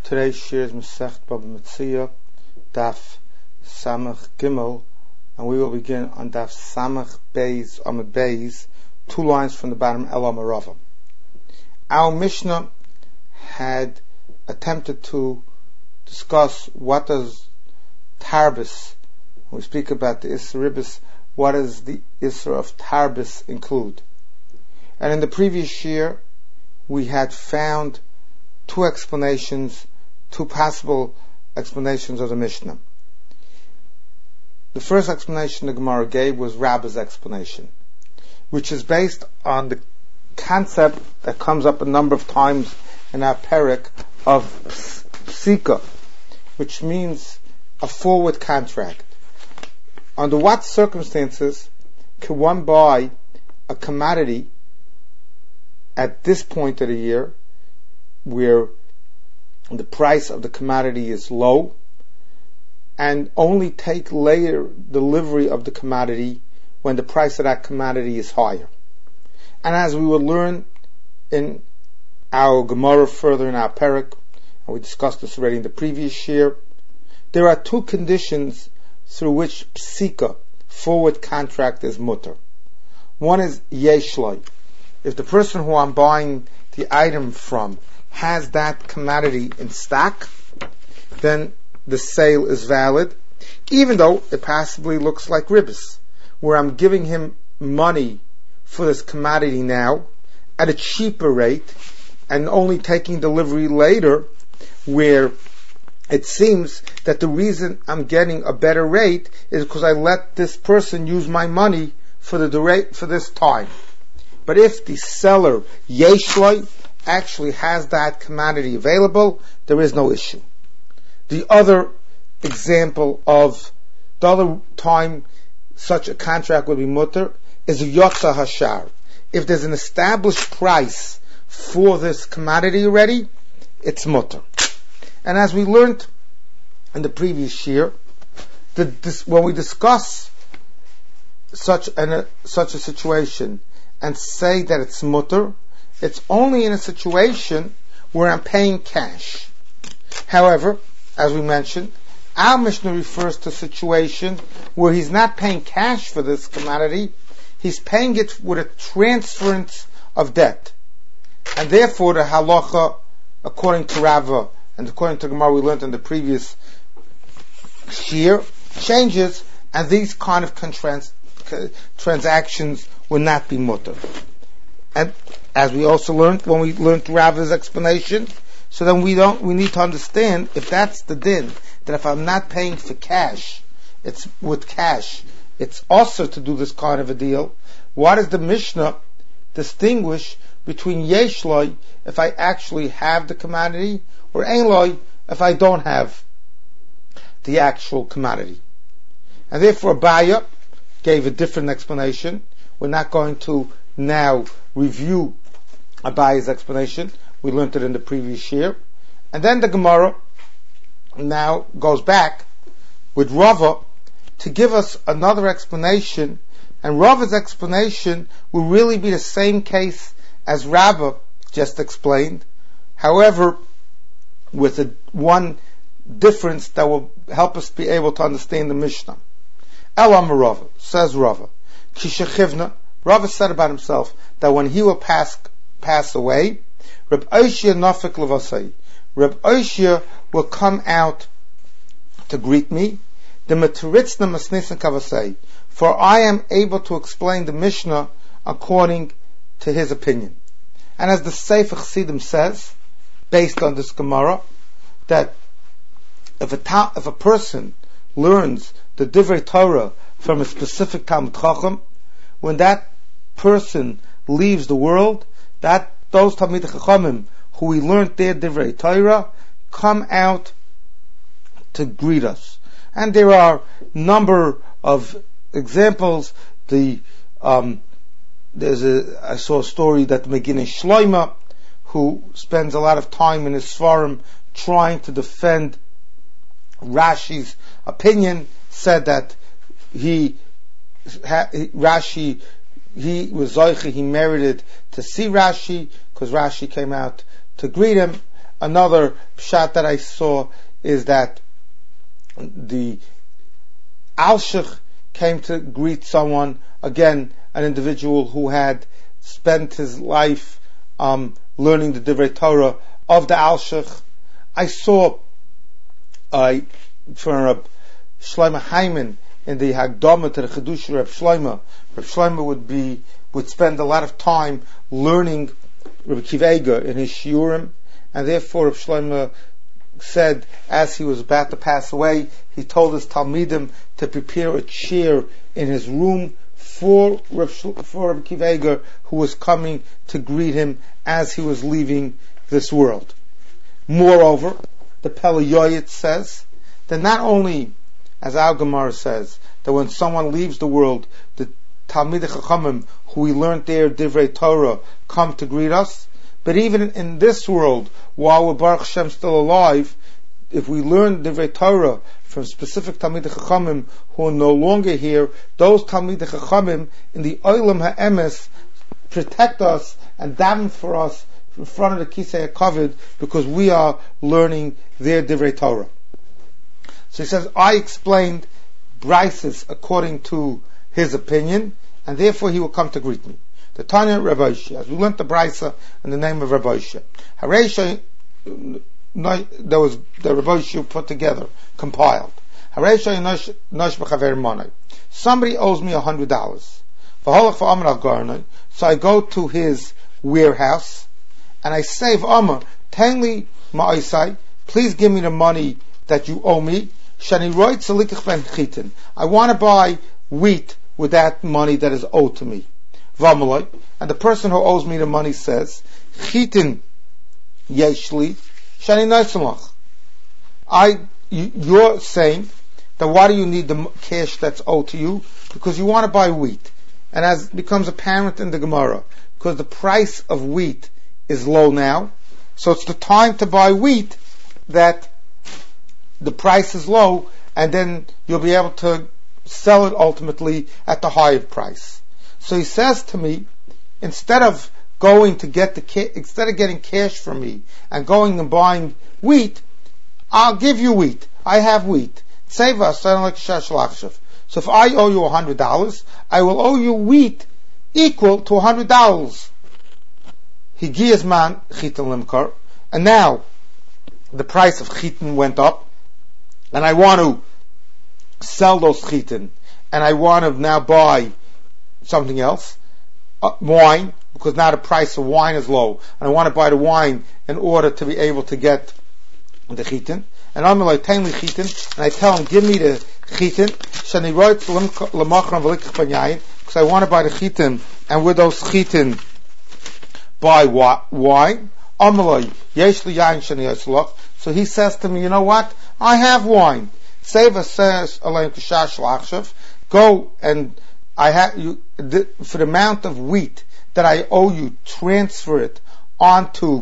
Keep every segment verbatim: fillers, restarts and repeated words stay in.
Today's shir is Masechet Baba Metzia, Daf Samach Gimel, and we will begin on Daf Samach Beis Amud Beis, two lines from the bottom, El Amarava. Our Mishnah had attempted to discuss what does Tarbis, when we speak about the Isra Ribis, what does the Isra of Tarbis include? And in the previous year, we had found two explanations, two possible explanations of the Mishnah. The first explanation the Gemara gave was Rabba's explanation, which is based on the concept that comes up a number of times in our parak of psika, which means a forward contract. Under what circumstances can one buy a commodity at this point of the year where the price of the commodity is low and only take later delivery of the commodity when the price of that commodity is higher? And as we will learn in our Gemara further in our parak, and we discussed this already in the previous year, there are two conditions through which psika, forward contract, is mutter. One is yeshloi. If the person who I'm buying the item from has that commodity in stock, then the sale is valid, even though it possibly looks like ribis, where I'm giving him money for this commodity now at a cheaper rate and only taking delivery later, where it seems that the reason I'm getting a better rate is because I let this person use my money for the rate for this time. But if the seller, yeshloi, actually has that commodity available, there is no issue. The other example of the other time such a contract would be mutter is a yotza hashar. If there's an established price for this commodity already, it's mutter. And as we learned in the previous year, the, this, when we discuss such an, a, such a situation and say that it's mutter, it's only in a situation where I'm paying cash. However, as we mentioned, our Mishnah refers to a situation where he's not paying cash for this commodity, he's paying it with a transference of debt. And therefore the halacha, according to Rava, and according to Gemara we learned in the previous year, changes, and these kind of trans- transactions will not be mutter. And as we also learned when we learned Rava's explanation, so then we don't we need to understand if that's the din, that if I'm not paying for cash, it's with cash, it's also to do this kind of a deal. Why does the Mishnah distinguish between yeshloi if I actually have the commodity, or einloi if I don't have the actual commodity? And therefore Abaya gave a different explanation. We're not going to now review Abaya's explanation. We learned it in the previous year. And then the Gemara now goes back with Rava to give us another explanation, and Rava's explanation will really be the same case as Rava just explained, however with a, one difference that will help us be able to understand the Mishnah. El Amar Rava, says Rava, Kishachivna, Rava said about himself that when he will pass pass away, Reb Oshia Nafik Levasai, Reb Oshia will come out to greet me, the Maturitzna Masnisan Kavasai, for I am able to explain the Mishnah according to his opinion. And as the Sefer Chassidim says, based on this Gemara, that if a, ta- if a person learns the Divrei Torah from a specific Talmud Chacham, when that person leaves the world, that those Talmid Chachamim who we learned their Divrei Torah come out to greet us. And there are number of examples. The um, there's a I saw a story that the Megillah Shloima, who spends a lot of time in his Sfarim trying to defend Rashi's opinion, said that he, he Rashi he was Zoiche, he merited to see Rashi because Rashi came out to greet him, Another shot that I saw is that the Alshich came to greet someone, again, an individual who had spent his life um, learning the Divrei Torah of the Alshich. I saw uh, for Reb Shlomo Hyman in the Hagdama to the Chedush Reb Shlomo. Reb Shlomo would be would spend a lot of time learning Reb Akiva Eiger in his shiurim, and therefore Reb Shlomo said, as he was about to pass away, he told his Talmidim to prepare a chair in his room for Reb, for Reb Akiva Eiger, who was coming to greet him as he was leaving this world. Moreover, the Pele Yoyet says that not only, as Al Gemara says, that when someone leaves the world, the Talmidei Chachamim, who we learned their Divrei Torah, come to greet us, but even in this world, while we're Baruch Hashem still alive, if we learn Divrei Torah from specific Talmidei Chachamim who are no longer here, those Talmidei Chachamim in the Olam HaEmes protect us and daven for us in front of the Kisei HaKavod, because we are learning their Divrei Torah. So he says, I explained Brises according to his opinion, and therefore he will come to greet me. The Tanya Rabbi Isha, as we learned the Brisa in the name of Rabbi Isha. Hareisha, there was the Rabbi Isha put together, compiled. Hareisha nosh b'chaver monai. Somebody owes me a hundred dollars. So I go to his warehouse and I say, V'amar, tangli ma'isai, please give me the money that you owe me. Shani roit salikach ben chitin. I want to buy wheat with that money that is owed to me. V'amaloi, and the person who owes me the money says, chitin yeshli shani naisamach. I, you, you're saying that why do you need the cash that's owed to you? Because you want to buy wheat. And as becomes apparent in the Gemara, because the price of wheat is low now, so it's the time to buy wheat that the price is low, and then you'll be able to sell it ultimately at the higher price. So he says to me, instead of going to get the ca- instead of getting cash from me and going and buying wheat, I'll give you wheat. I have wheat. Save us, so if I owe you a hundred dollars, I will owe you wheat equal to a hundred dollars. Higiyas man chitin limkar, and now the price of chitin went up, and I want to sell those chitin, and I want to now buy something else, uh, wine, because now the price of wine is low, and I want to buy the wine in order to be able to get the chitin. And I'm like, tell me chitin, and I tell him, give me the chitin, shani roit lemachram v'likach banyayin, because I want to buy the chitin, and with those chitin, buy wine. Amalai yesh li yain shani yoslach. So he says to me, you know what? I have wine. Seva says, Elaim Kishash Lachshav, go and I have you, the, for the amount of wheat that I owe you, transfer it onto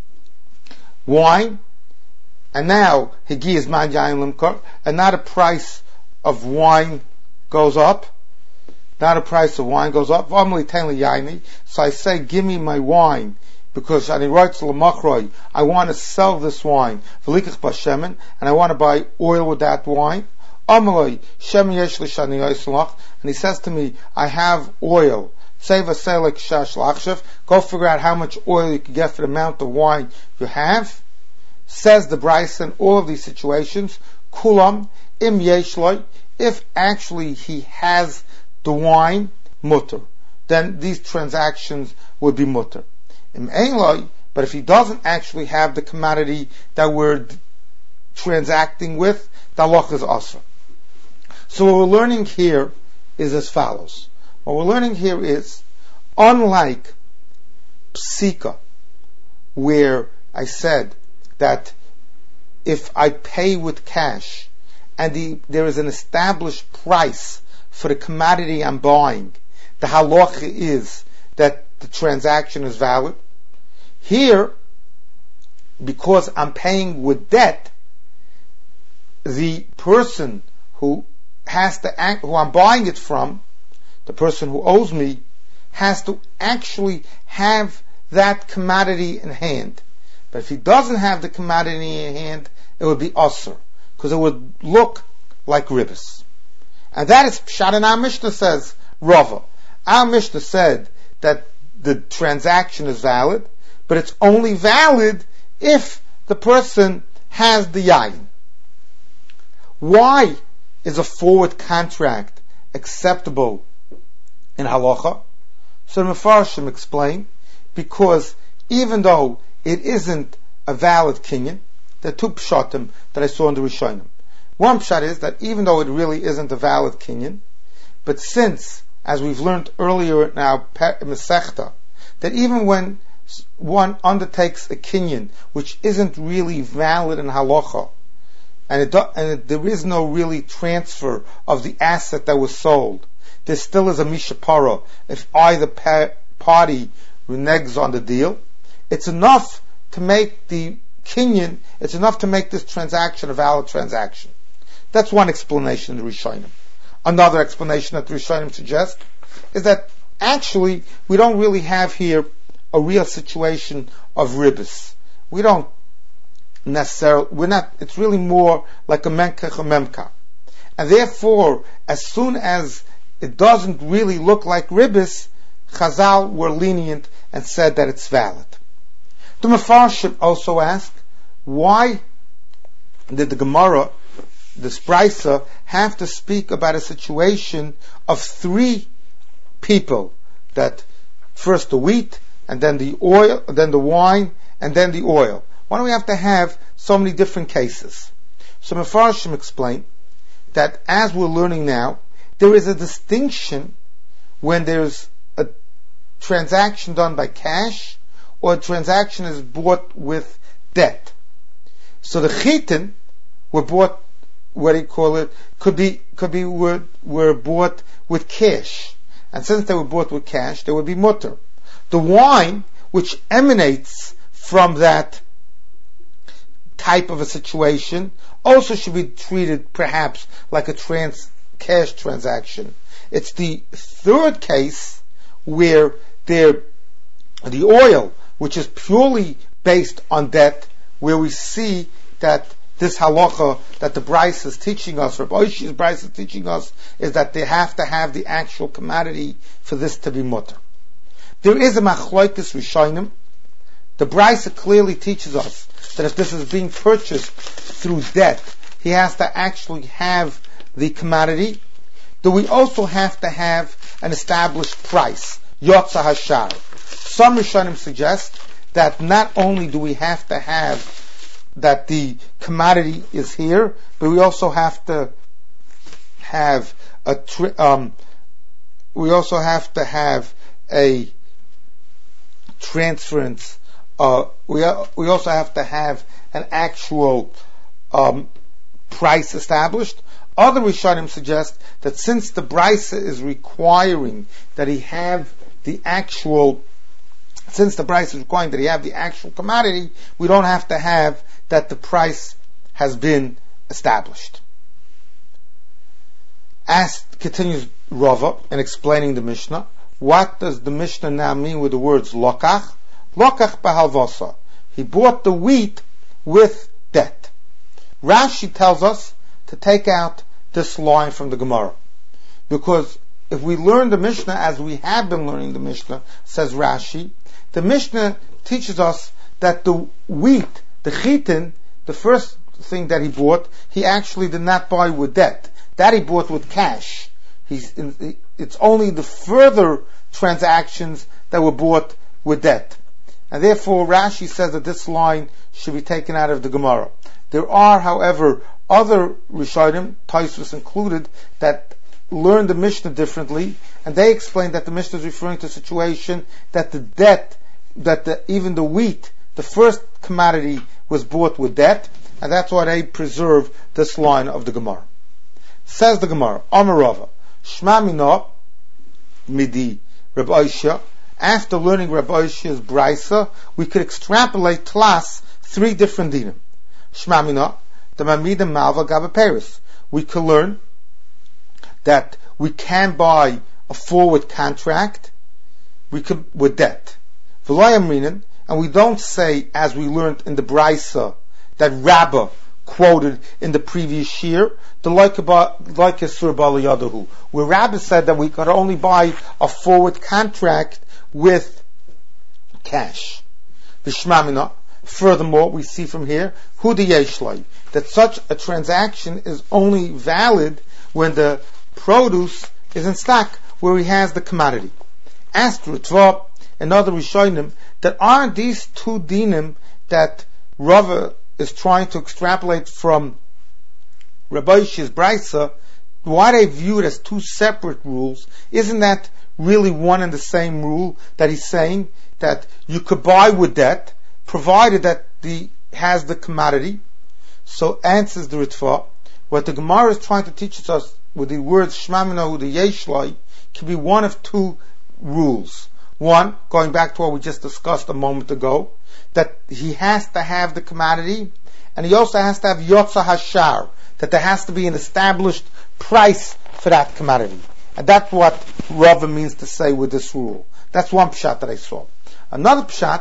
wine. And now, Higi is man yain limkar, and now the price of wine goes up. Now the price of wine goes up. So I say, give me my wine, because I want to sell this wine, and I want to buy oil with that wine. And he says to me, I have oil. Go figure out how much oil you can get for the amount of wine you have. Says the Bryson, all of these situations, kulam im yeshloi, if actually he has the wine, mutter, then these transactions would be mutter. Im einloi, but if he doesn't actually have the commodity that we're d- transacting with, the halach is asr. So what we're learning here is as follows. What we're learning here is, unlike psika, where I said that if I pay with cash and the, there is an established price for the commodity I'm buying, the halacha is that the transaction is valid. Here, because I'm paying with debt, the person who has to act, who I'm buying it from, the person who owes me, has to actually have that commodity in hand. But if he doesn't have the commodity in hand, it would be usur, because it would look like ribbis. And that is pshat, and our Mishnah says Rava. Our Mishnah said that the transaction is valid, but it's only valid if the person has the yayin. Why is a forward contract acceptable in halacha? So the Mefarshim explain, because even though it isn't a valid kinyan, there are two pshatim that I saw in the Rishonim. One pshat is that even though it really isn't a valid kinyan, but since, as we've learned earlier in our Masechta, that even when one undertakes a kinyan which isn't really valid in halacha, and, it do, and it, there is no really transfer of the asset that was sold, there still is a mishapara if either pa- party reneges on the deal. It's enough to make the kinyan, it's enough to make this transaction a valid transaction. That's one explanation in the Rishonim. Another explanation that the Rishonim suggest is that actually we don't really have here a real situation of ribbis. We don't necessarily, we're not, it's really more like a menkach or memka. And therefore, as soon as it doesn't really look like ribbis, Chazal were lenient and said that it's valid. The Mefarshim also ask, why did the Gemara, this Brisa, have to speak about a situation of three people, that first the wheat, and then the oil, then the wine, and then the oil? Why do we have to have so many different cases? So Mefarshim explain that, as we're learning now, there is a distinction when there's a transaction done by cash or a transaction is bought with debt. So the chitin were bought, what do you call it, could be, could be, were, were bought with cash. And since they were bought with cash, they would be mutter. The wine, which emanates from that type of a situation, also should be treated perhaps like a trans, cash transaction. It's the third case where there, the oil, which is purely based on debt, where we see that this halacha that the Bryce is teaching us, Rabbi Oishi's Bryce is teaching us, is that they have to have the actual commodity for this to be mutter. There is a machloikis rishonim. The Bryce clearly teaches us that if this is being purchased through debt, he has to actually have the commodity. Do we also have to have an established price? Yotza hashar. Some rishonim suggest that not only do we have to have that the commodity is here, but we also have to have a tri- um, we also have to have a transference. Uh, we we also have to have an actual um, price established. Other Rishonim suggest that since the Brisa is requiring that he have the actual, since the Brisa is requiring that he have the actual commodity, we don't have to have that the price has been established. As continues Rava in explaining the Mishnah, what does the Mishnah now mean with the words lokach? Lokach b'halvasa. He bought the wheat with debt. Rashi tells us to take out this line from the Gemara, because if we learn the Mishnah as we have been learning the Mishnah, says Rashi, the Mishnah teaches us that the wheat, the chitin, the first thing that he bought, he actually did not buy with debt. That he bought with cash. He's in, it's only the further transactions that were bought with debt. And therefore Rashi says that this line should be taken out of the Gemara. There are, however, other Rishonim, Tosfos included, that learn the Mishnah differently, and they explain that the Mishnah is referring to a situation that the debt, that the, even the wheat, the first commodity, was bought with debt, and that's why they preserve this line of the Gemara. Says the Gemara, Amar Rava, Shma mina midi Rabbi Oishia. After learning Rabbi Oishia's Brisa, we could extrapolate tlas three different dinim. Shma mina, the mamida malva gaba peris. We could learn that we can buy a forward contract, we could with debt. V'lo yamrinin, and we don't say, as we learned in the Brisa, that Rabbah quoted in the previous year, the like about like a Sur Bala Yadahu, where Rabbah said that we could only buy a forward contract with cash. V'shmamina. Furthermore, we see from here, Hu the Yeshlai, that such a transaction is only valid when the produce is in stock, where he has the commodity. Asked Ritva and other Rishonim, that aren't these two dinim that Rava is trying to extrapolate from Rabbi Ishi's Brisa, why they view it as two separate rules? Isn't that really one and the same rule that he's saying that you could buy with debt, provided that the has the commodity? So answers the Ritva, what the Gemara is trying to teach us with the words Shema Minahu the Yeshlai can be one of two rules. One, going back to what we just discussed a moment ago, that he has to have the commodity, and he also has to have Yotza Hashar, that there has to be an established price for that commodity. And that's what Rava means to say with this rule. That's one pshat that I saw. Another pshat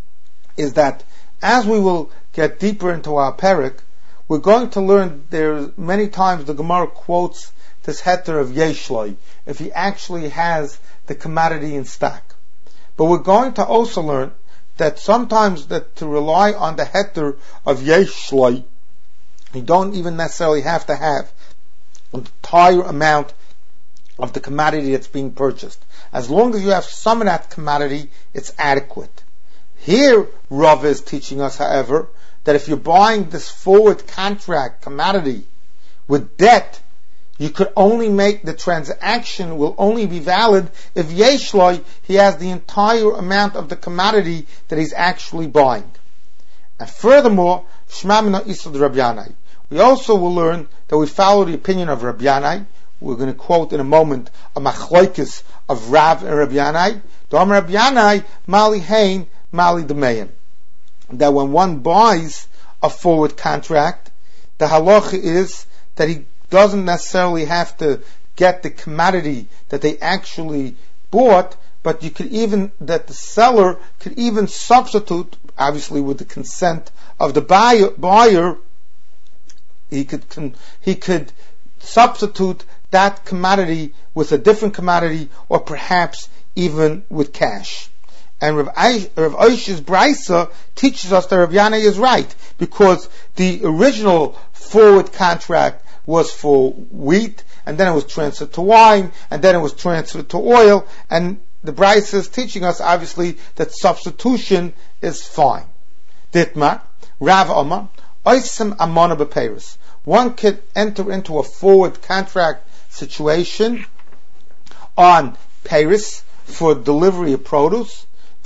is that as we will get deeper into our parak, we're going to learn there many times the Gemara quotes this heter of Yeshlai, if he actually has the commodity in stock. But we're going to also learn that sometimes that to rely on the heter of Yeshlai, you don't even necessarily have to have an entire amount of the commodity that's being purchased. As long as you have some of that commodity, it's adequate. Here, Rav is teaching us, however, that if you're buying this forward contract commodity with debt, you could only make the transaction will only be valid if Yeshloi, he has the entire amount of the commodity that he's actually buying. And furthermore, Shema Mina Isad Rabbi Yanai. We also will learn that we follow the opinion of Rabbi Yanai. We're going to quote in a moment a machlokes of Rav and Rabbi Yanai. Dom Rabbi Yanai, Mali Hain, Mali Demeyan. That when one buys a forward contract, the halacha is that he doesn't necessarily have to get the commodity that they actually bought, but you could even, that the seller could even substitute, obviously with the consent of the buyer, buyer he could, he could substitute that commodity with a different commodity, or perhaps even with cash. And Rav Oish's Brisa teaches us that Rav Yanai is right, because the original forward contract was for wheat, and then it was transferred to wine, and then it was transferred to oil, and the Brisa is teaching us, obviously, that substitution is fine. Ditma, Rav Omar, Oisim Amona B'Peiros. One could enter into a forward contract situation on Paris for delivery of produce.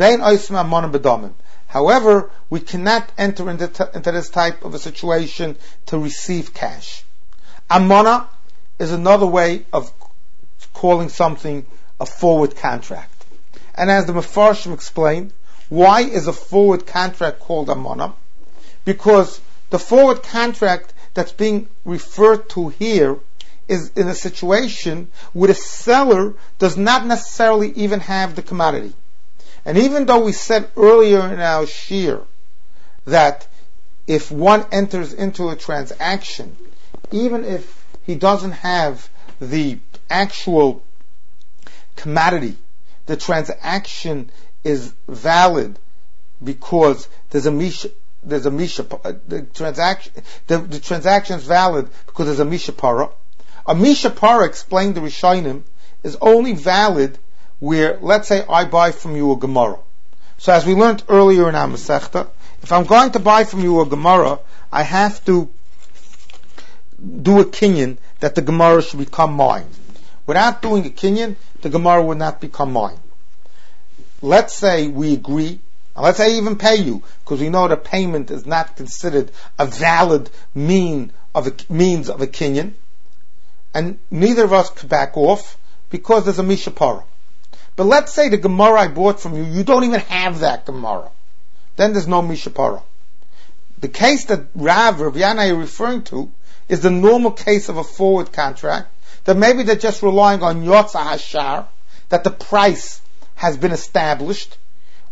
However, we cannot enter into, t- into this type of a situation to receive cash. Amona is another way of calling something a forward contract. And as the Mefarshim explained, why is a forward contract called Amona? Because the forward contract that's being referred to here is in a situation where the seller does not necessarily even have the commodity. And even though we said earlier in our shir that if one enters into a transaction, even if he doesn't have the actual commodity, the transaction is valid because there's a misha, there's a misha, the transaction, the, the transaction is valid because there's a misha para. A misha para, explained the Rishonim, is only valid where, let's say, I buy from you a Gemara. So as we learned earlier in our Masechta, if I'm going to buy from you a Gemara, I have to do a kinyan that the Gemara should become mine. Without doing a kinyan, the Gemara would not become mine. Let's say we agree, and let's say I even pay you, because we know that payment is not considered a valid mean of a, means of a kinyan, and neither of us could back off because there's a mishapara. But let's say the Gemara I bought from you, you don't even have that Gemara. Then there's no mishapara. The case that Rav, Rav Yanai are referring to is the normal case of a forward contract, that maybe they're just relying on Yotza Hashar, that the price has been established,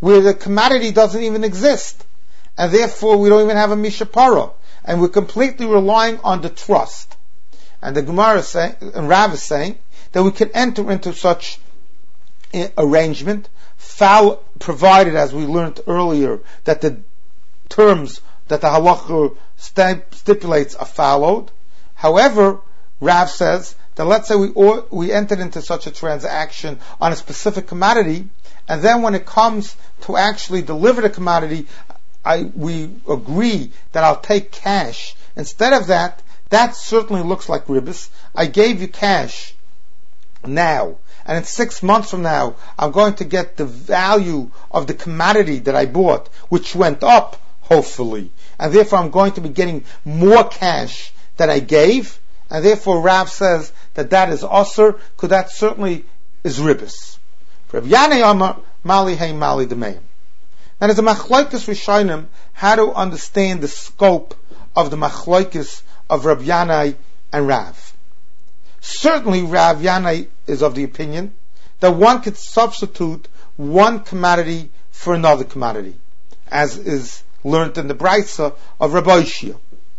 where the commodity doesn't even exist, and therefore we don't even have a mishapara, and we're completely relying on the trust. And the Gemara is saying, and Rav is saying, that we can enter into such arrangement, foul, provided, as we learned earlier, that the terms that the halacha stipulates are followed. However, Rav says that let's say we or, we entered into such a transaction on a specific commodity, and then when it comes to actually deliver the commodity, I, we agree that I'll take cash. Instead of that, that certainly looks like ribis. I gave you cash now, and in six months from now, I'm going to get the value of the commodity that I bought, which went up, hopefully, and therefore I'm going to be getting more cash than I gave, and therefore Rav says that that is osur, because that certainly is ribis. Rav Yanai Amar Mali Hey Mali Demeim. Now there's a machlokes rishonim how to understand the scope of the machlokes of Rav Yanai and Rav. Certainly Rav Yanai is of the opinion that one could substitute one commodity for another commodity, as is learned in the Brisa of Rabbi Shia.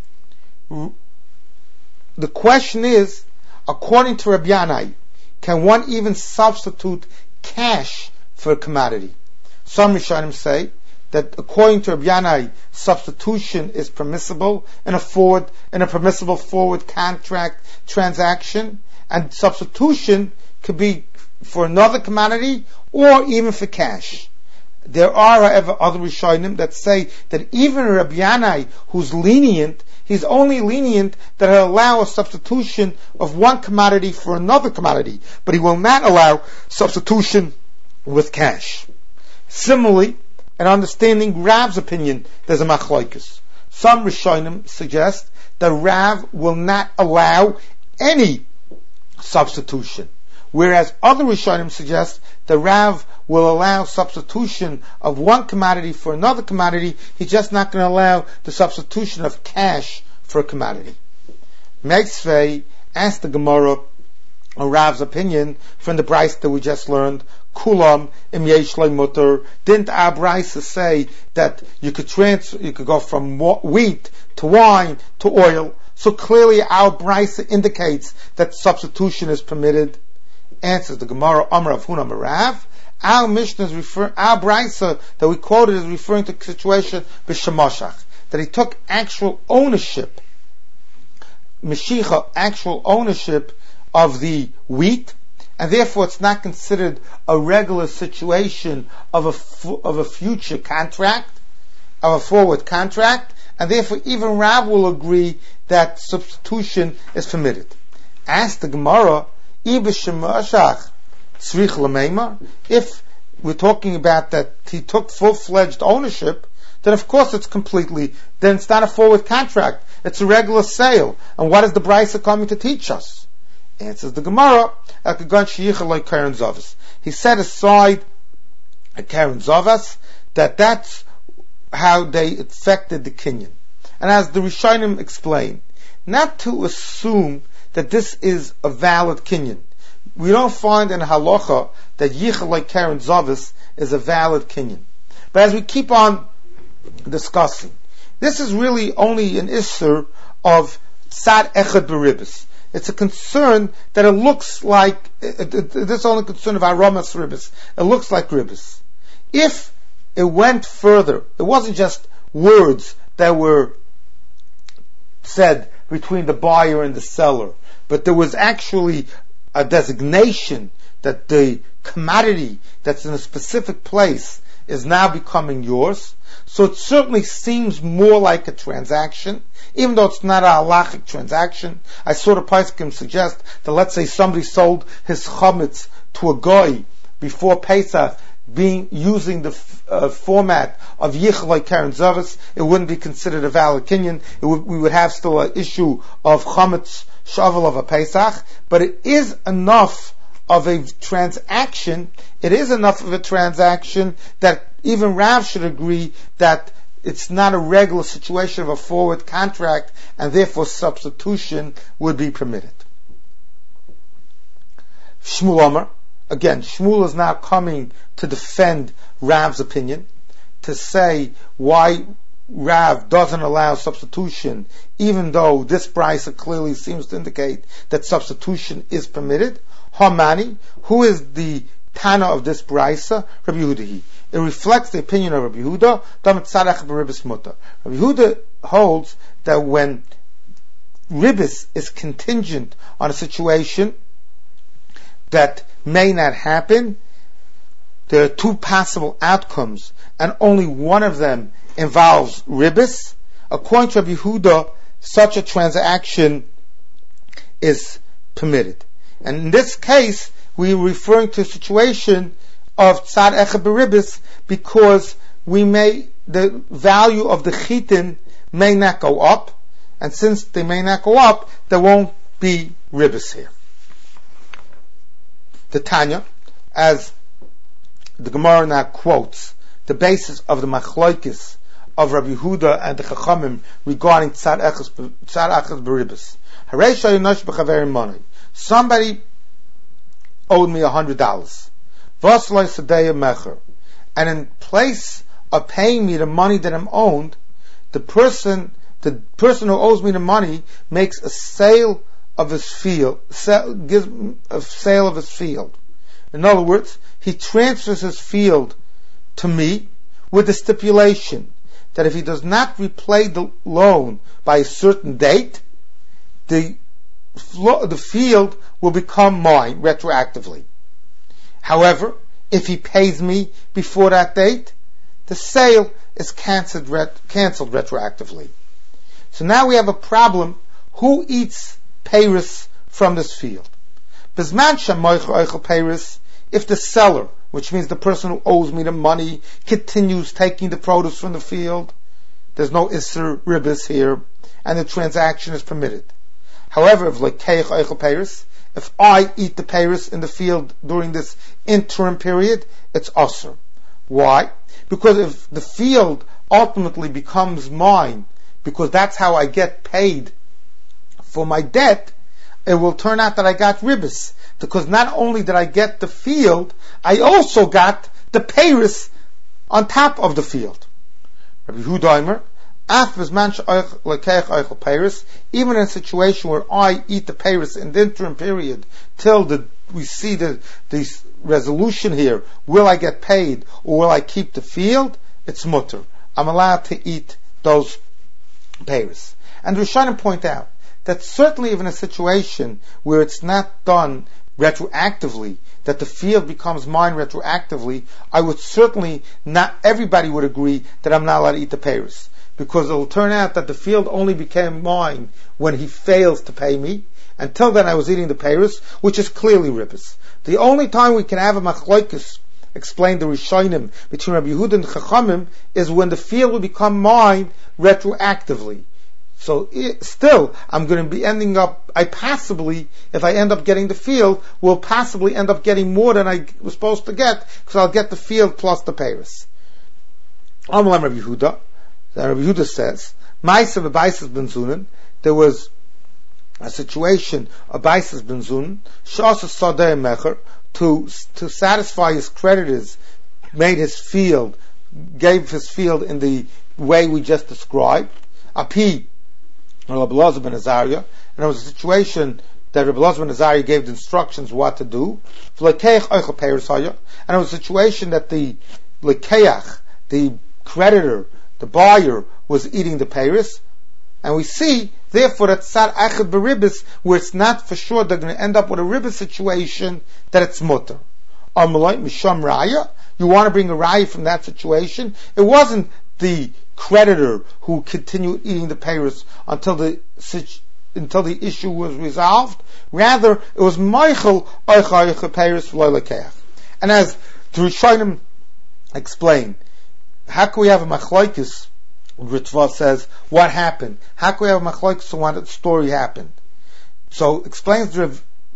The question is, according to Rav Yanai, can one even substitute cash for a commodity? Some Rishonim say that according to Rav Yanai, substitution is permissible in a forward, in a permissible forward contract transaction, and substitution could be for another commodity or even for cash. There are, however, other Rishonim that say that even Rav Yanai, who's lenient, he's only lenient that he'll allow a substitution of one commodity for another commodity, but he will not allow substitution with cash. Similarly, in understanding Rav's opinion, there's a machlokes. Some Rishonim suggest that Rav will not allow any substitution, whereas other Rishonim suggest that Rav will allow substitution of one commodity for another commodity. He's just not going to allow the substitution of cash for a commodity. Megsvei asked the Gemara on Rav's opinion from the Brisa that we just learned. Kulam im yesh lo mutter. Didn't our Brisa say that you could transfer, you could go from wheat to wine to oil? So clearly our Brisa indicates that substitution is permitted. Answers the Gemara, Amar Rav Huna Marav. Our Mishnah is referring, our Brisa that we quoted is referring to the situation b'shemashach, that he took actual ownership, Meshicha, actual ownership of the wheat, and therefore it's not considered a regular situation of a of a future contract, of a forward contract, and therefore even Rav will agree that substitution is permitted. Ask the Gemara, if we're talking about that he took full-fledged ownership, then of course it's completely, then it's not a forward contract, it's a regular sale. And what is the Brisa coming to teach us? Answers the Gemara, he set aside a Karen Zavas, that that's how they affected the Kinyan. And as the Rishonim explain, not to assume that this is a valid Kinyan. We don't find in Halacha that Yichel like Karen Zavis is a valid Kinyan. But as we keep on discussing, this is really only an issur of Tzad Echad Beribis. It's a concern that it looks like, it, it, this is only concern of Aromas Ribis. It looks like Ribis. If it went further, it wasn't just words that were said between the buyer and the seller, but there was actually a designation that the commodity that's in a specific place is now becoming yours. So it certainly seems more like a transaction, even though it's not a halachic transaction. I saw the Poskim suggest that let's say somebody sold his chametz to a goy before Pesach, being using the uh, format of Yichloi Karen Zavis, it wouldn't be considered a valid Kinyan. It would, we would have still an issue of chametz shavel of a Pesach, but it is enough of a transaction, it is enough of a transaction that even Rav should agree that it's not a regular situation of a forward contract, and therefore substitution would be permitted. Shmuel Omer, again, Shmuel is now coming to defend Rav's opinion, to say why Rav doesn't allow substitution, even though this brisa clearly seems to indicate that substitution is permitted. Hamani, who is the Tana of this brisa? Rabbi Yehuda. It reflects the opinion of Rabbi Yehuda. Rabbi Yehuda holds that when ribis is contingent on a situation that may not happen, there are two possible outcomes, and only one of them involves ribis. According to Rabbi Yehuda, such a transaction is permitted. And in this case, we are referring to a situation of tzad echad beribis, because we may, the value of the chitin may not go up, and since they may not go up, there won't be ribis here. The Tanya, as the Gemara now quotes, the basis of the machlokes of Rabbi Yehuda and the Chachamim regarding tzad echad beribis. Hareisha yonosh b'chaverim money. Somebody owed me a hundred dollars. Vasloi sadeya mecher. And in place of paying me the money that I'm owed, the person, the person who owes me the money makes a sale of his field, sell, gives a sale of his field. In other words, he transfers his field to me with the stipulation that if he does not repay the loan by a certain date, the the field will become mine retroactively. However, if he pays me before that date, the sale is cancelled, ret- cancelled retroactively. So now we have a problem. Who eats peiros from this field? Bisman shamoich oichel peiros, if the seller, which means the person who owes me the money, continues taking the produce from the field, there's no isser ribis here, and the transaction is permitted. However, if like keich oichel peiros, if I eat the peiros in the field during this interim period, it's usher. Why? Because if the field ultimately becomes mine, because that's how I get paid for my debt, it will turn out that I got ribis. Because not only did I get the field, I also got the peiros on top of the field. Rabbi Yehuda, even in a situation where I eat the peiros in the interim period till the, we see the, the resolution here, will I get paid or will I keep the field? It's mutter. I'm allowed to eat those peiros. And the Rishonim point out that certainly even in a situation where it's not done retroactively, that the field becomes mine retroactively, I would certainly not, everybody would agree that I'm not allowed to eat the peiros. Because it will turn out that the field only became mine when he fails to pay me. Until then I was eating the peiros, which is clearly ribis. The only time we can have a machlokes, explain the Rishonim, between Rabbi Yehuda and Chachamim, is when the field will become mine retroactively. So it, still, I'm going to be ending up, I possibly, if I end up getting the field, will possibly end up getting more than I was supposed to get, because I'll get the field plus the peiros. Amalam Rabbi Yehuda, Rabbi Yehuda says, Ma'asav Abaisas ben Zunin, there was a situation of Abaisas ben Zunin, Shasa Sadeh Mecher, to to satisfy his creditors, made his field, gave his field in the way we just described. Api, Rabbi Elazar ben Azariah, and there was a situation that Rabbi Elazar ben Azariah gave the instructions what to do. And there was a situation that the lekeach, the creditor, the buyer, was eating the peiros, and we see therefore that tzad echad beribis, where it's not for sure they're going to end up with a ribis situation, that it's mutter. Amalai misham raya, you want to bring a raya from that situation? It wasn't the creditor who continued eating the peiros until the until the issue was resolved. Rather, it was Michael oichal peiros v'lo lekeach. And as the Rishonim explain, how can we have a machlokes? Ritva says, what happened? How can we have a machlokes on what story happened? So explains the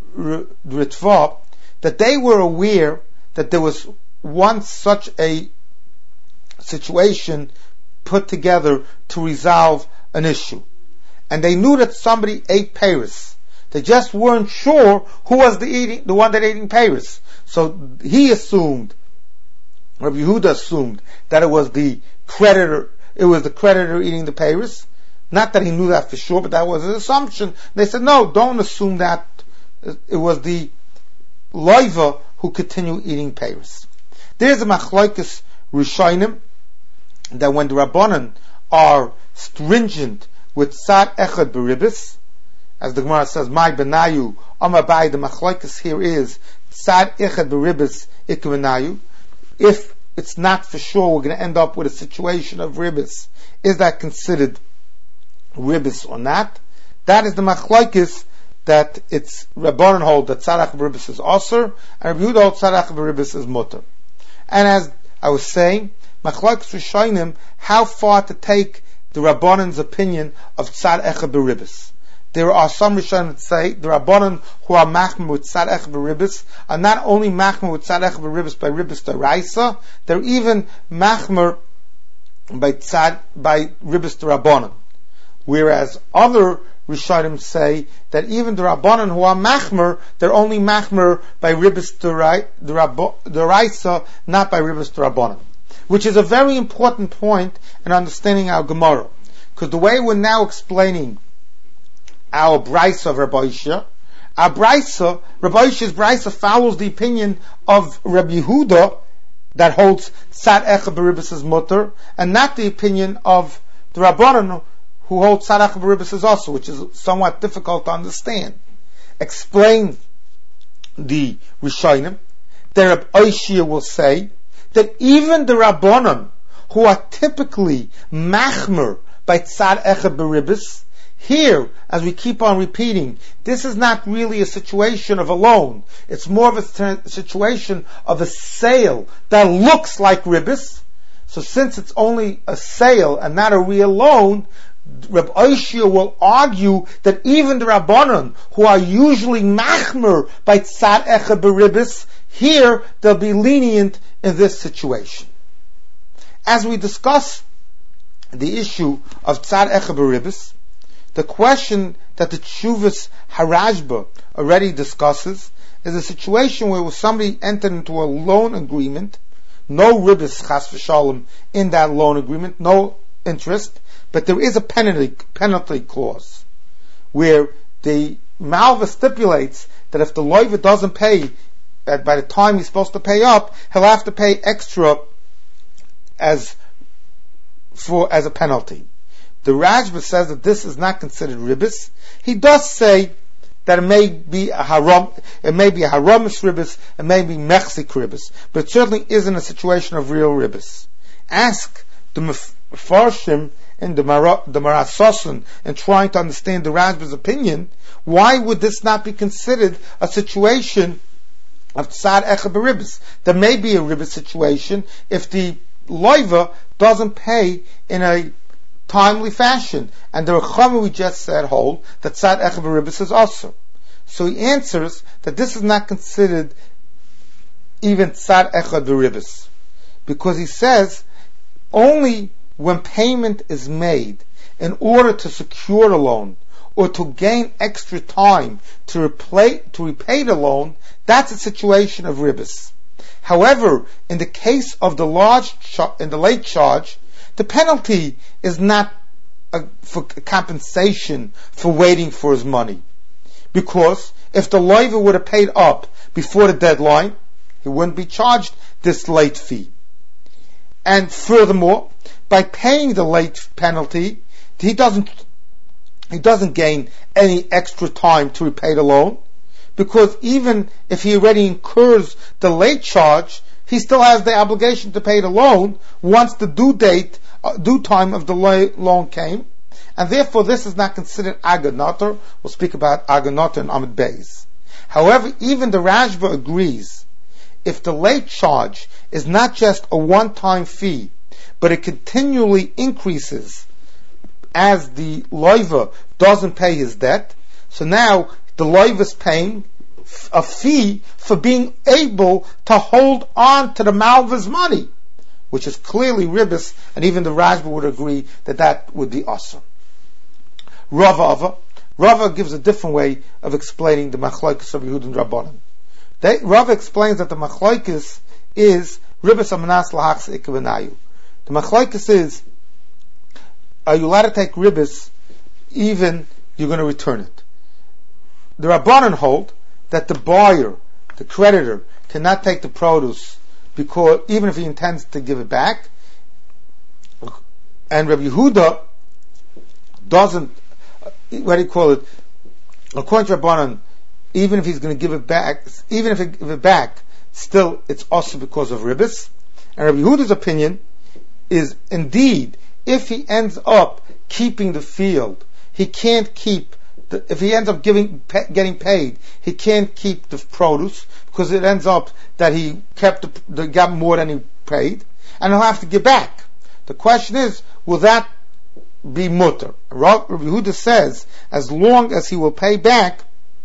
Ritva that they were aware that there was once such a situation put together to resolve an issue. And they knew that somebody ate peiros. They just weren't sure who was the eating, the one that eating peiros. So he assumed, Rabbi Yehuda assumed that it was the creditor, it was the creditor eating the peiros. Not that he knew that for sure, but that was his assumption. They said, no, don't assume that it was the loiva who continued eating peiros. There's a machlokes rishonim that when the Rabbanan are stringent with tzad echad beribis, as the Gemara says, my benayu, amabai, the machlokes here is tzad echad beribis ikvenayu. If it's not for sure, we're going to end up with a situation of ribis. Is that considered ribis or not? That is the machlokes that it's Rabbanan hold that tzad echad beribis is osur, and Rabbi Yehuda holds tzad echad beribis is mutter. And as I was saying, machlokes rishonim, how far to take the Rabbanan's opinion of tzad echad beribis. There are some rishonim that say the Rabbanan who are machmer with tzad echad beribis are not only machmer with tzad echad beribis by ribis d'oraisa, they're even machmer by tzad by ribis d'Rabbanan. Whereas other rishonim say that even the Rabbanan who are machmer, they're only machmer by ribis d'oraisa, not by ribis d'Rabbanan. Which is a very important point in understanding our Gemara. Because the way we're now explaining our Brisa of Rabbi Isha, our Brisa, Rabbi Isha's Brisa follows the opinion of Rabbi Yehuda that holds tzad echad beribis is mutter, and not the opinion of the Rabbanan who holds tzad echad beribis is also, which is somewhat difficult to understand. Explain the Rishonim. The Rabbi Isha will say that even the Rabbanan who are typically machmer by tzad echad beribis, here, as we keep on repeating, this is not really a situation of a loan. It's more of a th- situation of a sale that looks like ribis. So since it's only a sale and not a real loan, Reb Oishia will argue that even the Rabbanan, who are usually machmer by tzad echad beribis, here they'll be lenient in this situation. As we discuss the issue of tzad echad beribis, the question that the Tshuvas Harashba already discusses is a situation where somebody entered into a loan agreement, no ribis chas v'shalom in that loan agreement, no interest, but there is a penalty penalty clause where the malva stipulates that if the loiva doesn't pay uh, by the time he's supposed to pay up, he'll have to pay extra as for as a penalty. The Rashba says that this is not considered ribis. He does say that it may be a haram, it may be a haramish ribis, it may be mechzik ribis, but it certainly isn't a situation of real ribis. Ask the Mefarshim and the Marasosin in trying to understand the Rashba's opinion, why would this not be considered a situation of tzad echad beribis? There may be a ribis situation if the loiva doesn't pay in a timely fashion, and the Rechama we just said hold that tzad echad beribis is also. So he answers that this is not considered even tzad echad beribis, because he says only when payment is made in order to secure the loan or to gain extra time to repay to repay the loan, that's a situation of ribis. However, in the case of the large char- in the late charge, the penalty is not a, for compensation for waiting for his money. Because if the loiva would have paid up before the deadline, he wouldn't be charged this late fee. And furthermore, by paying the late penalty, he doesn't he doesn't gain any extra time to repay the loan, because even if he already incurs the late charge, he still has the obligation to pay the loan once the due date, uh, due time of the loan came, and therefore this is not considered aganoter. We'll speak about aganoter in Amud Beis. However, even the Rashba agrees, if the late charge is not just a one-time fee, but it continually increases as the loiva doesn't pay his debt, so now the loiva is paying a fee for being able to hold on to the malva's money, which is clearly ribis, and even the Rashba would agree that that would be awesome. Rav Ava, Rava gives a different way of explaining the machlokes of Yehud and Rabbanan. They, Rava explains that the machlokes is ribas amanas lahachs ikvenayu. The machlokes is, are you allowed to take ribas even you're going to return it? The Rabbanan hold that the buyer, the creditor, cannot take the produce because even if he intends to give it back. And Rabbi Yehuda doesn't, what do you call it? According to Rabbanan, even if he's going to give it back, even if he give it back, still it's also because of ribis. And Rabbi Yehuda's opinion is indeed, if he ends up keeping the field, he can't keep the, if he ends up giving pe- getting paid, he can't keep the produce because it ends up that he kept the, the got more than he paid, and he'll have to give back. The question is, will that be mutter? Rabbi Yehuda says, as long as he will pay back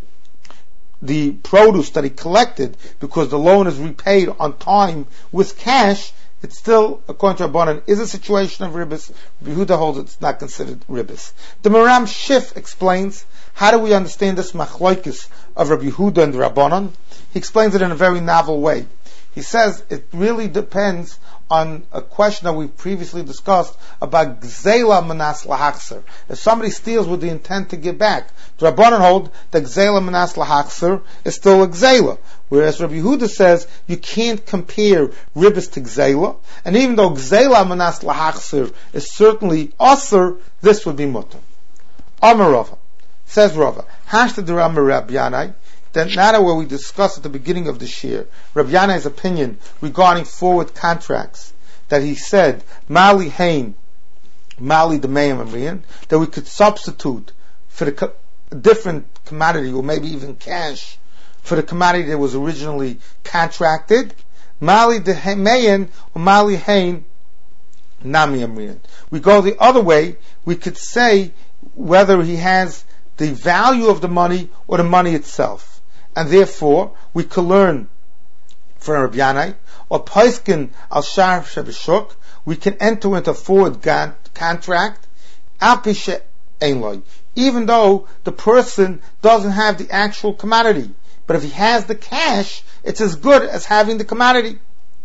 the produce that he collected because the loan is repaid on time with cash, it's still, according to Rabbanan, is a situation of ribis. Rabbi Yehuda holds it's not considered ribis. The Maram Shif explains, how do we understand this machlokes of Rabbi Yehuda and Rabbanan? He explains it in a very novel way. He says it really depends on a question that we previously discussed about gzela manas lahachser. If somebody steals with the intent to give back, the Rabbanan hold that gzela manas lahachser is still a gzela. Whereas Rabbi Yehuda says you can't compare ribis to gzela, and even though gzela manas lahachser is certainly aser, this would be mutter. Amar Rava, says Rava, hashta d'Rama Rabbi Yanai. That matter where we discussed at the beginning of this year, Rabbi Yanai's opinion regarding forward contracts, that he said, Mali Hain, Mali the Mayim, that we could substitute for the co- different commodity, or maybe even cash, for the commodity that was originally contracted. Mali the Mayin, or Mali Hain, Nami Amriyan. We go the other way, we could say whether he has the value of the money or the money itself. And therefore, we could learn from Rabbi Yanai, or Paiskin al Shar Shebeshuk, we can enter into a forward gan- contract, even though the person doesn't have the actual commodity. But if he has the cash, it's as good as having the commodity.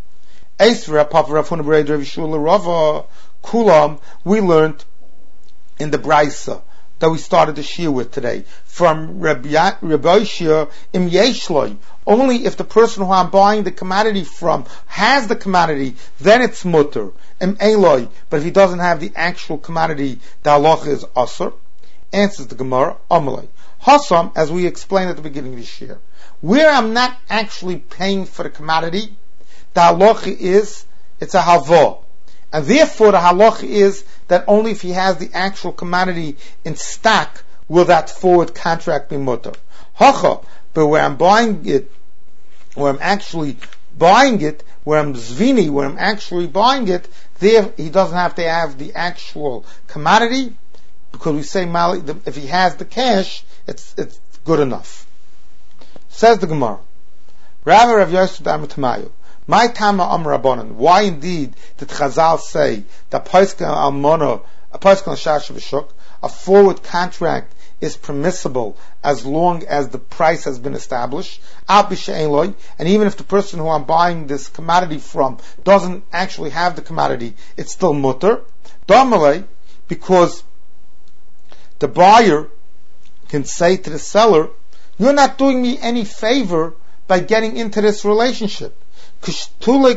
Kulam, we learned in the Braisa that we started the shir with today, from Rabbi Shia im Yeshloi. Only if the person who I'm buying the commodity from has the commodity, then it's mutter. Im Eloi. But if he doesn't have the actual commodity, the halacha is asur. Answers the Gemara, Amalei. Hasam, as we explained at the beginning of this year, where I'm not actually paying for the commodity, the halacha is, it's a halva. And therefore the halacha is that only if he has the actual commodity in stock will that forward contract be mutter. Hacha, but where I'm buying it, where I'm actually buying it, where I'm zvini, where I'm actually buying it, there he doesn't have to have the actual commodity, because we say Mali, if he has the cash, it's it's good enough. Says the Gemara, Rabbi Rav Yosef Damatamayu, my Tama Am Rabbanan. Why indeed did Chazal say that Paiskan Almona, a Paiskan Shash V'Shuk, a forward contract is permissible as long as the price has been established, and even if the person who I'm buying this commodity from doesn't actually have the commodity, it's still mutter. Because the buyer can say to the seller, you're not doing me any favor by getting into this relationship. Your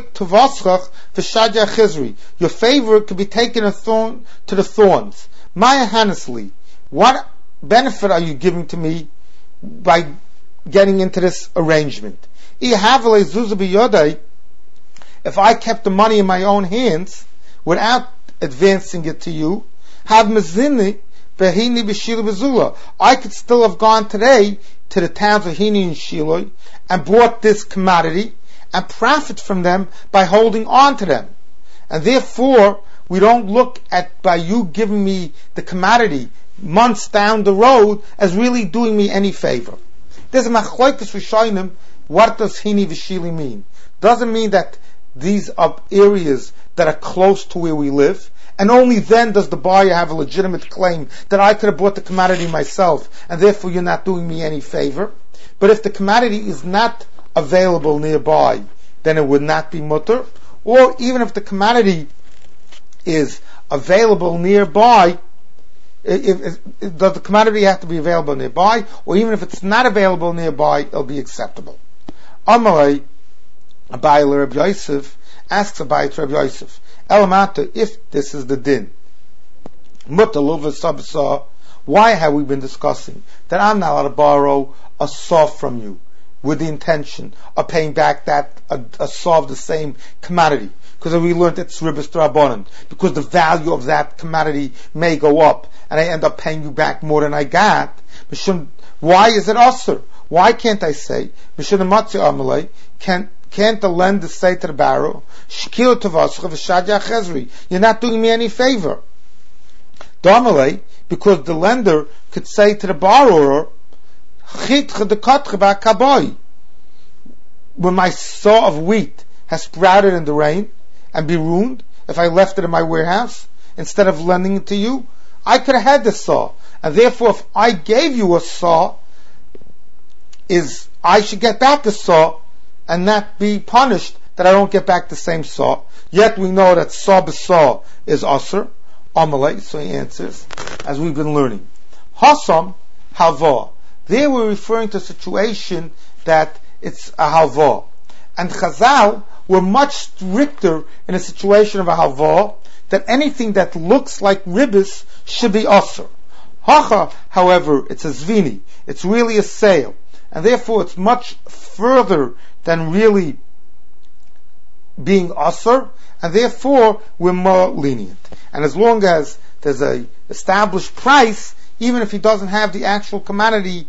favor could be taken a thorn to the thorns. Maya Hannesly, what benefit are you giving to me by getting into this arrangement? If I kept the money in my own hands without advancing it to you, I could still have gone today to the towns of Hini and Shiloh and bought this commodity and profit from them by holding on to them. And therefore, we don't look at, by you giving me the commodity months down the road, as really doing me any favor. There's a machlokes rishonim. What does Hini v'Shili mean? Doesn't mean that these are areas that are close to where we live, and only then does the buyer have a legitimate claim that I could have bought the commodity myself, and therefore you're not doing me any favor. But if the commodity is not available nearby, then it would not be mutter. Or even if the commodity is available nearby, if, if, if, does the commodity have to be available nearby? Or even if it's not available nearby, it'll be acceptable. Amalei, Abai Rabbi Yosef, asks Abai to Rabbi Yosef, Elamata, if this is the din, mutter luva sabsa, why have we been discussing that I'm not allowed to borrow a saw from you with the intention of paying back that a, a saw of the same commodity? Because we learned it's ribis d'rabbanan, because the value of that commodity may go up, and I end up paying you back more than I got. Why is it usher? Why can't I say, can can't the lender say to the borrower, you're not doing me any favor? Because the lender could say to the borrower, when my saw of wheat has sprouted in the rain and be ruined, if I left it in my warehouse instead of lending it to you, I could have had this saw. And therefore, if I gave you a saw, is I should get back the saw and not be punished that I don't get back the same saw. Yet we know that saw b'saw is usher. Amalei, so he answers, as we've been learning. Hasam halva. There we're referring to a situation that it's a halva. And Chazal were much stricter in a situation of a halva, that anything that looks like ribis should be usher. Hacha, however, it's a zvini. It's really a sale. And therefore it's much further than really being usher, and therefore we're more lenient. And as long as there's a established price, even if he doesn't have the actual commodity,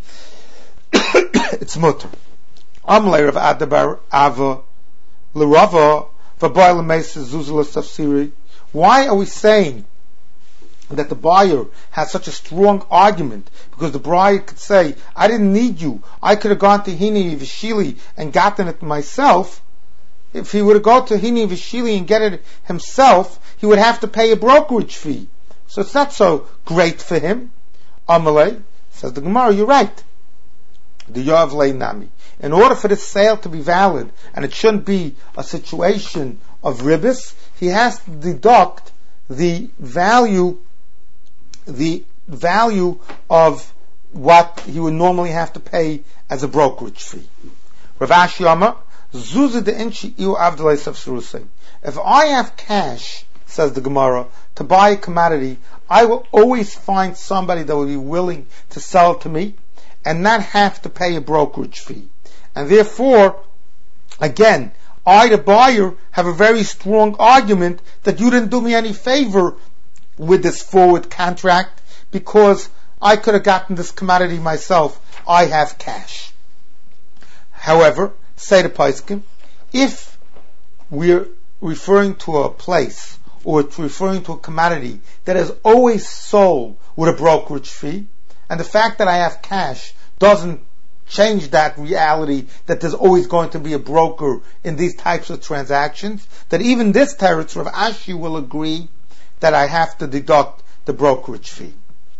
it's mutter. Amlei Rav Adabar Ava L'Rava V'Boy L'Meisa Zuzula Safsiri. Why are we saying that the buyer has such a strong argument? Because the buyer could say, I didn't need you. I could have gone to Hini Vishili and gotten it myself. If he would have gone to Hini Vishili and get it himself, he would have to pay a brokerage fee. So it's not so great for him. Amalei, says the Gemara, you're right. The Yoav Lei Nami. In order for this sale to be valid, and it shouldn't be a situation of ribis, he has to deduct the value, the value of what he would normally have to pay as a brokerage fee. Rav Ashi Amar, Zuza de inchi iu avdalei safsirusei. If I have cash, says the Gemara, to buy a commodity, I will always find somebody that will be willing to sell it to me and not have to pay a brokerage fee. And therefore, again, I, the buyer, have a very strong argument that you didn't do me any favor with this forward contract, because I could have gotten this commodity myself. I have cash. However, say the Paiskim, if we're referring to a place or it's referring to a commodity that is always sold with a brokerage fee, and the fact that I have cash doesn't change that reality that there's always going to be a broker in these types of transactions, that even this territory of Ashi will agree that I have to deduct the brokerage fee.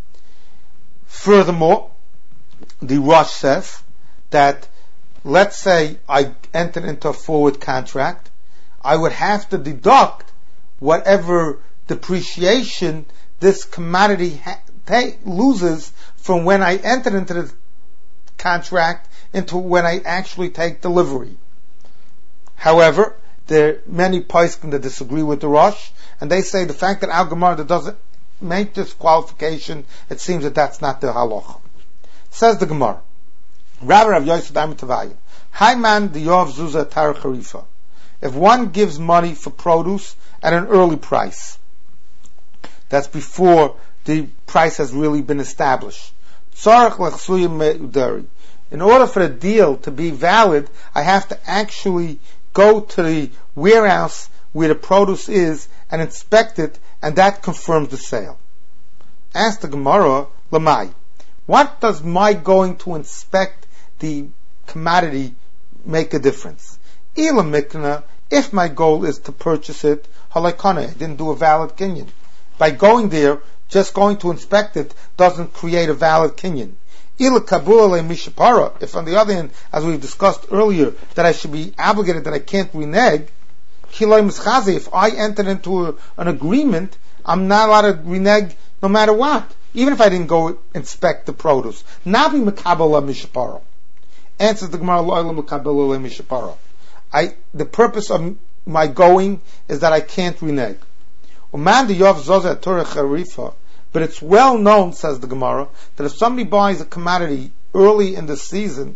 Furthermore, the Rosh says that, let's say I entered into a forward contract, I would have to deduct whatever depreciation this commodity ha- ta- loses from when I entered into the contract into when I actually take delivery. However, there are many poskim that disagree with the Rosh, and they say the fact that Al Gemara doesn't make this qualification, it seems that that's not the halacha. Says the Gemara, Rabbi Rav Yosef Amitavaya, Hi man the Yov Zuza Tar Charifa. If one gives money for produce at an early price, that's before the price has really been established. In order for the deal to be valid, I have to actually go to the warehouse where the produce is and inspect it, and that confirms the sale. Ask the Gemara, Lamai, what does my going to inspect the commodity make a difference? Ila mikna, if my goal is to purchase it, halakana, I didn't do a valid kinyan. by going there, just going to inspect it doesn't create a valid kinyan. If on the other hand, as we've discussed earlier, that I should be obligated, that I can't renege, if I enter into a, an agreement, I'm not allowed to renege no matter what, even if I didn't go inspect the produce. Nabi mekabel mishaparo. Answers the Gemara, I, the purpose of my going is that I can't renege. But it's well known, says the Gemara, that if somebody buys a commodity early in the season,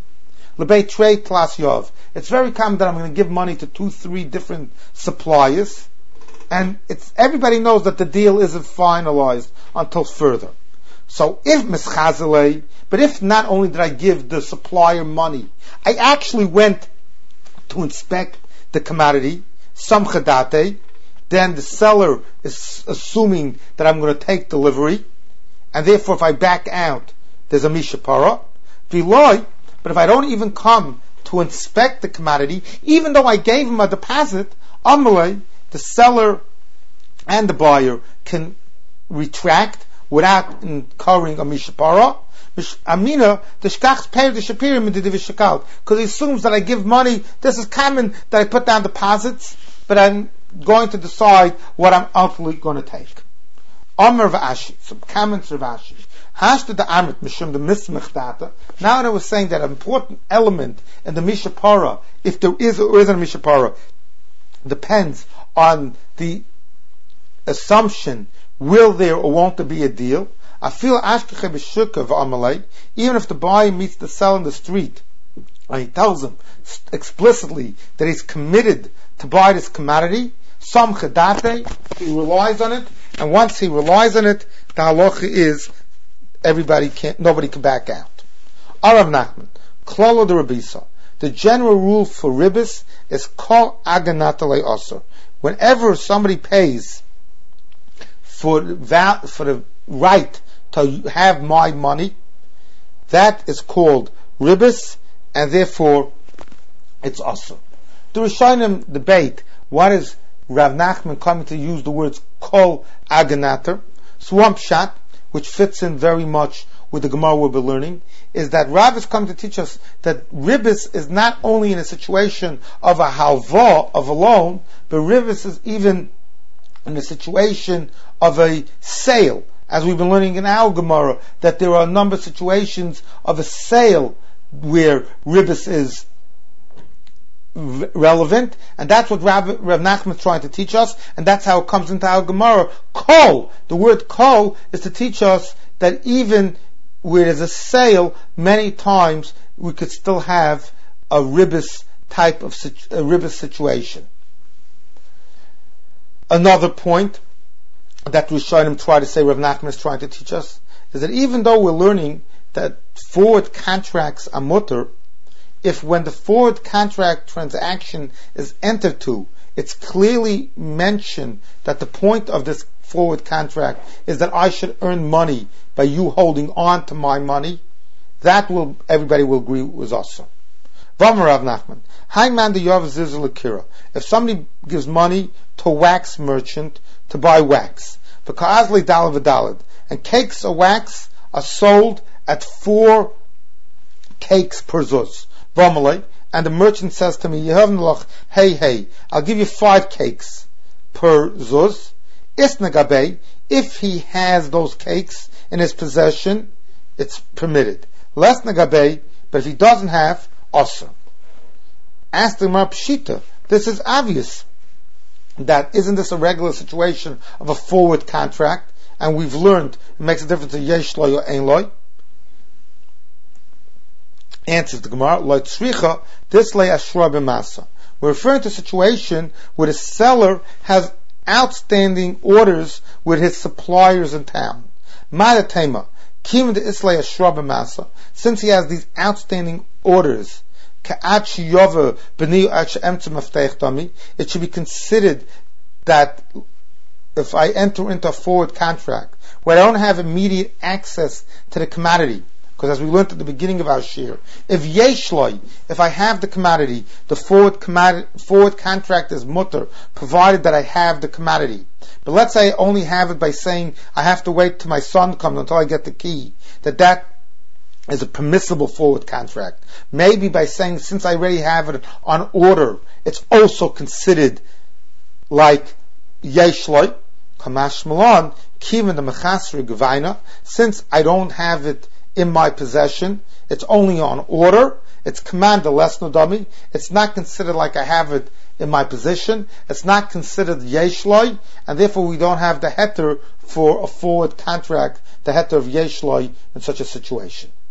it's very common that I'm going to give money to two, three different suppliers, and it's everybody knows that the deal isn't finalized until further. So if mischazele, but if not only did I give the supplier money, I actually went to inspect the commodity, samchadate, then the seller is assuming that I'm going to take delivery, and therefore if I back out, there's a mishapara. V'loy, but if I don't even come to inspect the commodity, even though I gave him a deposit, amalei, the seller and the buyer can retract without incurring a mishapara. Amina, the shkachs pay the shapirim in the divishakal, because he assumes that I give money. This is common that I put down deposits, but I'm going to decide what I'm ultimately going to take. Amr v'ashi, some comments of Ashi. Hashta the amit mishum the mismech data. Now that I was saying that an important element in the mishapara, if there is or isn't a mishapara, depends on the assumption, will there or won't there be a deal? I feel ashkeche b'shukah v'amalei, even if the buyer meets the seller in the street, and he tells him explicitly that he's committed to buy this commodity, some chedate, he relies on it, and once he relies on it, the halacha is everybody can't, nobody can back out. Arav Nachman, klalo de Rabisa. The general rule for ribis is kol aganatale osur. Whenever somebody pays for the, val- for the right to have my money, that is called ribis, and therefore it's osur. The Rishonim debate what is Rav Nachman coming to use the words kol aganater. Swamp shot, which fits in very much with the Gemara we'll be learning, is that Rav is coming to teach us that ribis is not only in a situation of a halva, of a loan, but ribis is even in a situation of a sale. As we've been learning in our Gemara, that there are a number of situations of a sale where ribis is relevant, and that's what Rav, Rav Nachman is trying to teach us, and that's how it comes into our Gemara. Kol, the word kol is to teach us that even where there's a sale, many times we could still have a ribis type of a ribis situation. Another point that Rishonim try to say Rav Nachman is trying to teach us is that even though we're learning that forward contracts are mutter, if when the forward contract transaction is entered to, it's clearly mentioned that the point of this forward contract is that I should earn money by you holding on to my money, that will, everybody will agree was awesome. Rav Nachman, Hangman the Yav Zizul Akira. If somebody gives money to a wax merchant to buy wax, Pakazli Dalad V'Dalad, and cakes of wax are sold at four cakes per zuz. And the merchant says to me, hey, hey, I'll give you five cakes per zuz. Isnagabe, if he has those cakes in his possession, it's permitted. Less nagabe, but if he doesn't have, also. Ask the Gemara Pshita, this is obvious. That isn't this a regular situation of a forward contract? And we've learned it makes a difference to yesh loy or ein loy. Answers the Gemara, loy tzricha, this lay ashra b'masa. We're referring to a situation where the seller has outstanding orders with his suppliers in town. Madatema, kim de islay ashra b'masa. Since he has these outstanding orders, it should be considered that if I enter into a forward contract where I don't have immediate access to the commodity, Because as we learned at the beginning of our shir, if yeshloi, if I have the commodity, the forward commodity, forward contract is mutter, provided that I have the commodity. But let's say I only have it by saying I have to wait till my son comes until I get the key, that that is a permissible forward contract. Maybe by saying since I already have it on order, it's also considered like yeshloi, kamash malon, kiven the mechasri gavaina, since I don't have it in my possession, it's only on order, it's command the less nodami, it's not considered like I have it in my position, it's not considered yeshloi, and therefore we don't have the heter for a forward contract, the heter of yeshloi in such a situation.